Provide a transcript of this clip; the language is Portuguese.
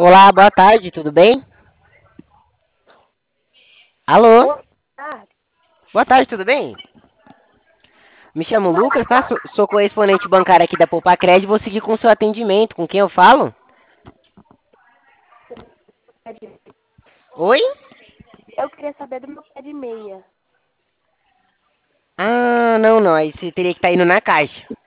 Olá, boa tarde, tudo bem? Alô? Ah, Boa tarde, tudo bem? Me chamo Lucas, tá? Sou correspondente bancário aqui da Poupa Crédito e vou seguir com o seu atendimento. Com quem eu falo? Oi? eu queria saber do meu pé de meia. Ah, não, não. Aí você teria que estar indo na caixa.